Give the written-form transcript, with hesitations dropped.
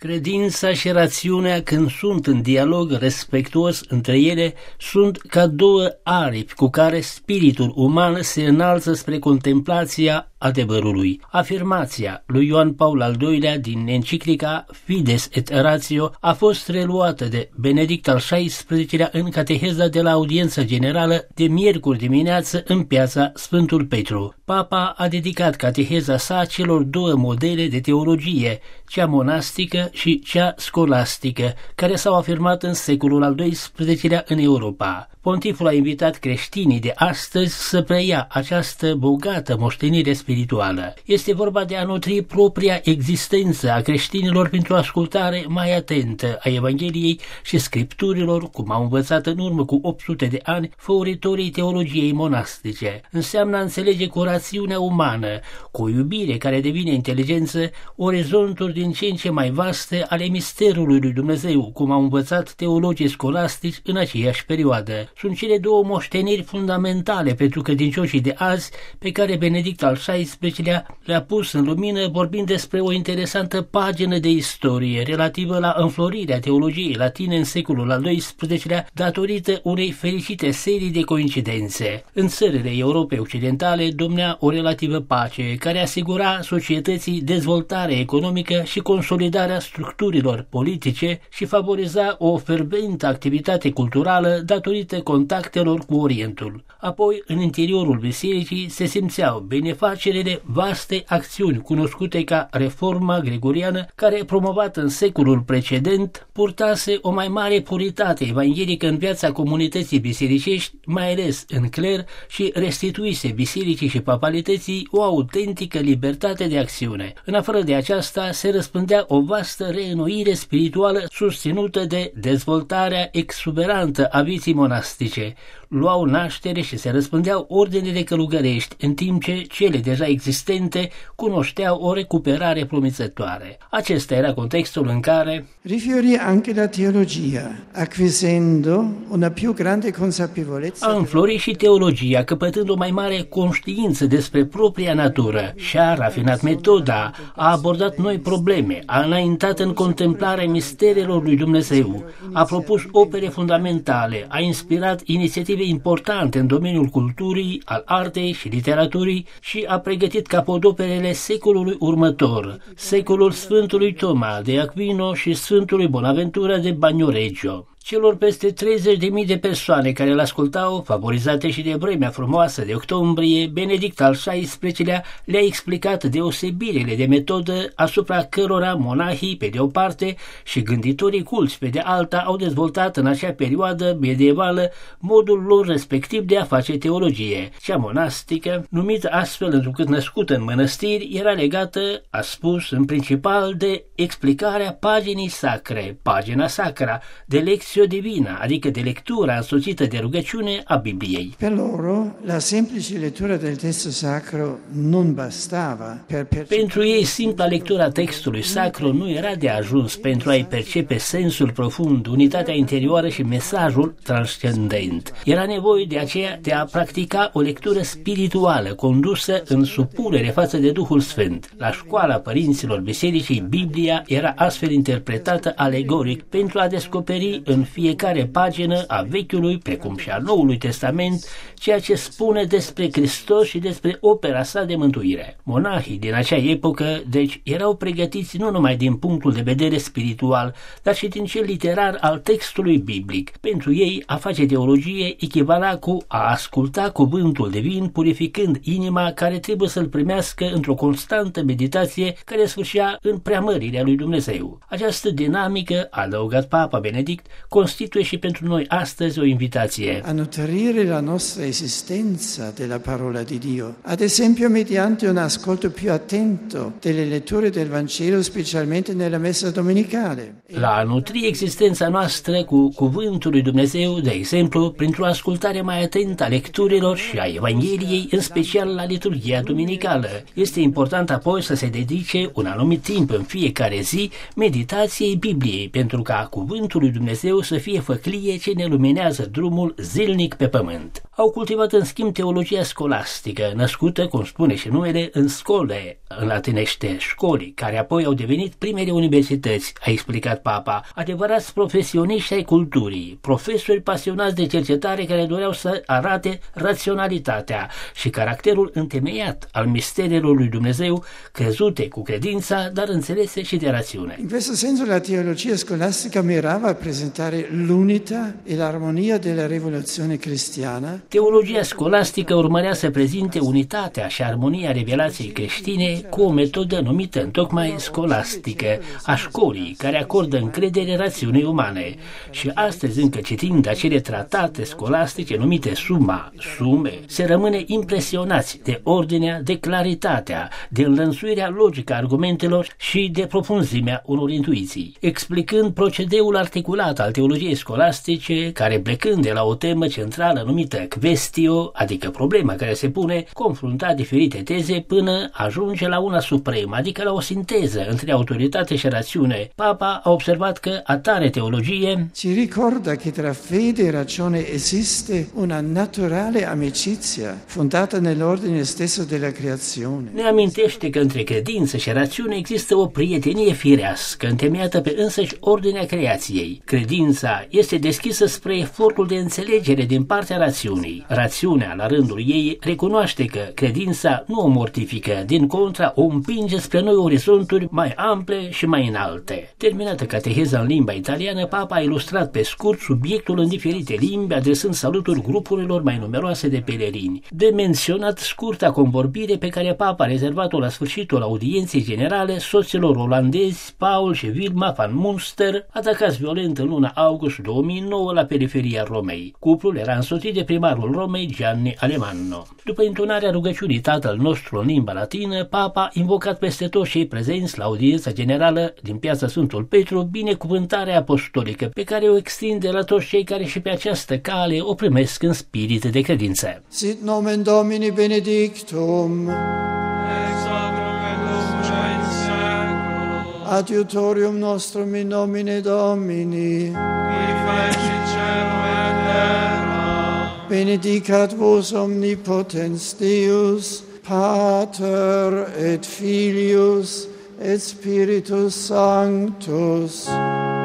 Credința și rațiunea, când sunt în dialog respectuos între ele, sunt ca două aripi cu care spiritul uman se înalță spre contemplația adevărului. Afirmația lui Ioan Paul al II-lea din enciclica Fides et Ratio a fost reluată de Benedict al XVI-lea în cateheza de la audiența generală de miercuri dimineață în piața Sfântul Petru. Papa a dedicat cateheza sa celor două modele de teologie, cea monastică și cea scolastică, care s-au afirmat în secolul al XII-lea în Europa. Pontiful a invitat creștinii de astăzi să preia această bogată moștenire spirituală. Este vorba de a nutri propria existență a creștinilor printr-o ascultare mai atentă a Evangheliei și Scripturilor, cum au învățat în urmă cu 800 de ani făuritorii teologiei monastice. Înseamnă a înțelege cu rațiunea umană, cu o iubire care devine inteligență, orizonturi din ce în ce mai vaste ale misterului lui Dumnezeu, cum au învățat teologii scolastici în aceeași perioadă. Sunt cele două moșteniri fundamentale pentru credincioșii de azi, pe care Benedict al XVI-lea le-a pus în lumină vorbind despre o interesantă pagină de istorie relativă la înflorirea teologiei latine în secolul al XII-lea, datorită unei fericite serii de coincidențe. În țările Europei Occidentale domnea o relativă pace, care asigura societății dezvoltare economică și consolidarea structurilor politice și favoriza o ferventă activitate culturală datorită contactelor cu Orientul. Apoi, în interiorul bisericii se simțeau benefacerele vaste acțiuni cunoscute ca Reforma Gregoriană, care, promovată în secolul precedent, purtase o mai mare puritate evanghelică în viața comunității bisericești, mai ales în cler, și restituise bisericii și papalității o autentică libertate de acțiune. În afară de aceasta, se răspândea o vastă reînnoire spirituală susținută de dezvoltarea exuberantă a vieții monastice. Luau naștere și se răspândeau ordinele călugărești, în timp ce cele deja existente cunoșteau o recuperare promițătoare. Acesta era contextul în care rifiorì anche la teologia, acquisendo una più grande consapevolezza. A înflorit și teologia, căpătând o mai mare conștiință despre propria natură, și-a rafinat metoda, a abordat noi probleme, a înaintat în contemplarea misterelor lui Dumnezeu, a propus opere fundamentale, a inspirat inițiative importante în domeniul culturii, al artei și literaturii și a pregătit capodoperele secolului următor, secolul Sfântului Toma de Aquino și Sfântului Bonaventura de Bagnoregio. Celor peste 30.000 de persoane care îl ascultau, favorizate și de vremea frumoasă de octombrie, Benedict al XVI-lea le-a explicat deosebirile de metodă asupra cărora monahii pe de o parte și gânditorii culți pe de alta au dezvoltat în acea perioadă medievală modul lor respectiv de a face teologie. Cea monastică, numită astfel întrucât născută în mănăstiri, era legată, a spus, în principal de explicarea paginii sacre, pagina sacra, de lecții divina, adică de lectura însoțită de rugăciune a Bibliei. Per loro la semplice lettura del testo sacro non bastava Pentru ei simpla lectura textului sacru nu era de ajuns pentru a-i percepe sensul profund, unitatea interioară și mesajul transcendent. Era nevoie de aceea de a practica o lectură spirituală condusă în supunere față de Duhul Sfânt. La școala părinților bisericii, Biblia era astfel interpretată alegoric pentru a descoperi în fiecare pagină a Vechiului, precum și a Noului Testament, ceea ce spune despre Hristos și despre opera sa de mântuire. Monahii din acea epocă, deci, erau pregătiți nu numai din punctul de vedere spiritual, dar și din cel literar al textului biblic. Pentru ei, a face teologie echivala cu a asculta cuvântul divin, purificând inima care trebuie să-l primească într-o constantă meditație care sfârșea în preamărirea lui Dumnezeu. Această dinamică, a adăugat Papa Benedict, constituie și pentru noi astăzi o invitație a nutrire la nostra esistenza della parola di Dio, ad esempio mediante un ascolto più attento delle letture del Vangelo, specialmente nella messa domenicale. La a nutri existența noastră cu cuvântul lui Dumnezeu, de exemplu, printr-o ascultare mai atentă a lecturilor și a Evangheliei, în special la liturghia duminicală. Este important apoi să se dedice un anumit timp în fiecare zi meditației Bibliei, pentru ca cuvântul lui Dumnezeu să fie făclie ce ne luminează drumul zilnic pe pământ. Au cultivat în schimb teologia scolastică, născută, cum spune și numele, în scole, în latinește școli, care apoi au devenit primele universități, a explicat Papa, adevărați profesioniști ai culturii, profesori pasionați de cercetare care doreau să arate raționalitatea și caracterul întemeiat al misterelor lui Dumnezeu, crezute cu credința, dar înțelese și de rațiune. In questo senso la teologia scolastica mirava a presentare l'unità e l'armonia della rivoluzione cristiana. Teologia scolastică urmărea să prezinte unitatea și armonia revelației creștine cu o metodă numită întocmai scolastică, a școlii, care acordă încredere rațiunii umane. Și astăzi, încă citind acele tratate scolastice numite sume, se rămâne impresionați de ordinea, de claritatea, de înlănțuirea logică a argumentelor și de profunzimea unor intuiții, explicând procedeul articulat al teologiei scolastice, care, plecând de la o temă centrală numită quaestio, adică problema care se pune, confrunta diferite teze până ajunge la una supremă, adică la o sinteză între autoritate și rațiune. Papa a observat că atare teologie ci ricorda che tra fede e ragione esiste una naturale amicizia fondata nell'ordine stesso della creazione. Ne amintește că între credință și rațiune există o prietenie firească, întemeiată pe însăși ordinea creației. Credința este deschisă spre efortul de înțelegere din partea rațiunii. Rațiunea, la rândul ei, recunoaște că credința nu o mortifică, din contra o împinge spre noi orizonturi mai ample și mai înalte. Terminată cateheza în limba italiană, Papa a ilustrat pe scurt subiectul în diferite limbi, adresând saluturi grupurilor mai numeroase de pelerini. De menționat scurta convorbire pe care Papa a rezervat-o la sfârșitul audienței generale soților olandezi Paul și Wilma van Munster, atacați violent în luna august 2009 la periferia Romei. Cuplul era însoțit de primarul Romei Gianni Alemanno. După intonarea rugăciunii Tatăl nostru în limba latină, Papa a invocat peste toți cei prezenți la audiența generală din Piața Sfântul Petru binecuvântarea apostolică, pe care o extinde la toți cei care și pe această cale o primesc în spirit de credință. Sit nomen Domini benedictum. Adiutorium nostrum in nomine Domini. Benedicat vos omnipotens Deus, Pater et Filius et Spiritus Sanctus.